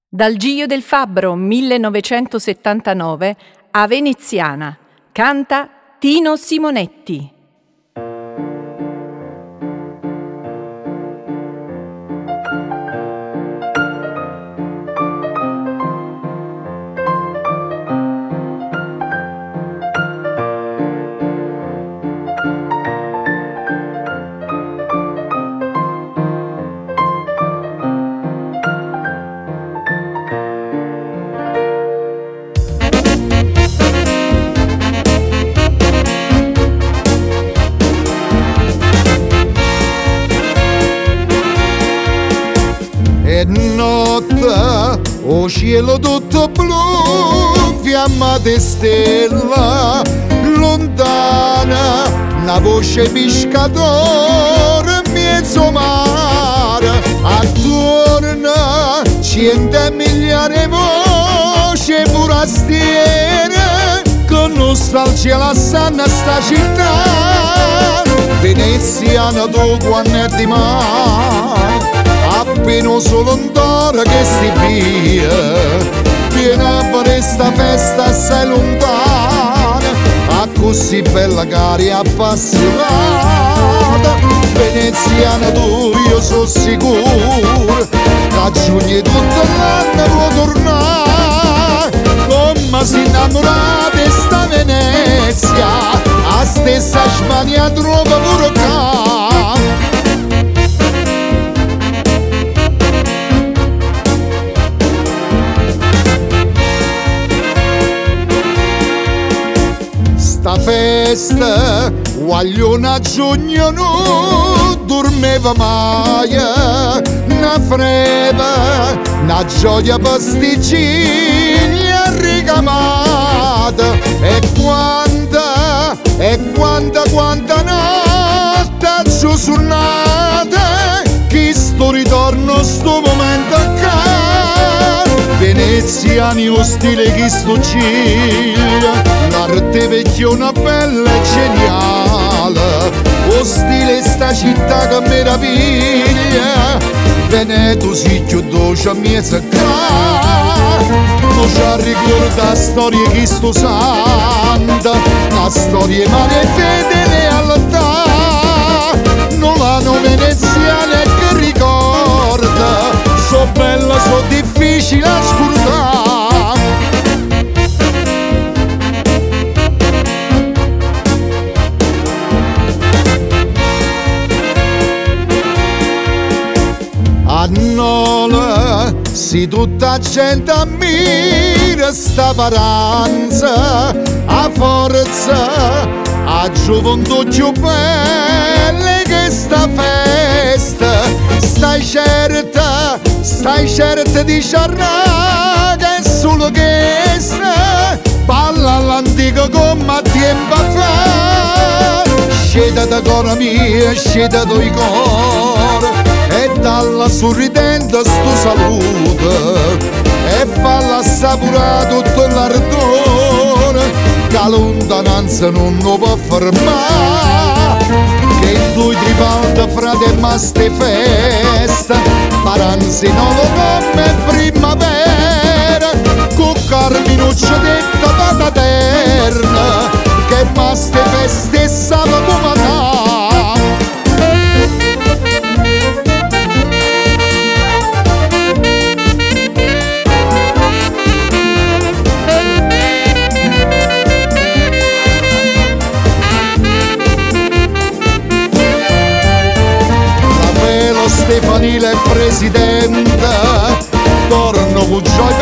Dal Gio del Fabbro 1979 a Veneziana. Canta Tino Simonetti. E notte, o cielo tutto blu, fiamma di stella, lontana, una voce pescatore, mezzo mare, attorno, 100 miliardi di voci forastiere, con nostalgia la sanno sta città, veneziana tu quando è di mare. Appena solo un toro che si via, viene per sta festa assai lontana, a così bella cari appassionata. Veneziana tu, io sono sicuro, che a giugno tutto l'anno può tornare, come si innamora di sta Venezia, a stessa Spagna trova pure qua. Sta festa, guagliona a giugno non dormeva mai, una freva, una gioia pasticiglia ricamata, e quanta notte sussurrata, che sto ritorno sto momento accanto. Veneziani lo stile che sto gira, l'arte vecchiona bella e geniale, lo stile sta città che meraviglia. Veneto si più dolce a mezza cara, non ci ricorda la storia che sto santa, la storia male fede e lealtà, non l'hanno veneziana che ricorda, so bella, so difficile a scordare. A Nola, si tutta gente ammira sta paranza, a forza, a gioventù più belle che sta festa, stai certa di xarrà che è solo questa, balla l'antica come a tempo fa, sceda da cora mia, sceda da i cor, e dalla sorridente sto saluto, e falla assaporare tutto l'ardore, che la lontananza non lo può fermare, che tu ti falta frate ma ste festa, paranzi non lo come primavera, con carminuccia detta pataterna, che ma ste feste sanno come andare. Stefanile presidente, torno con gioia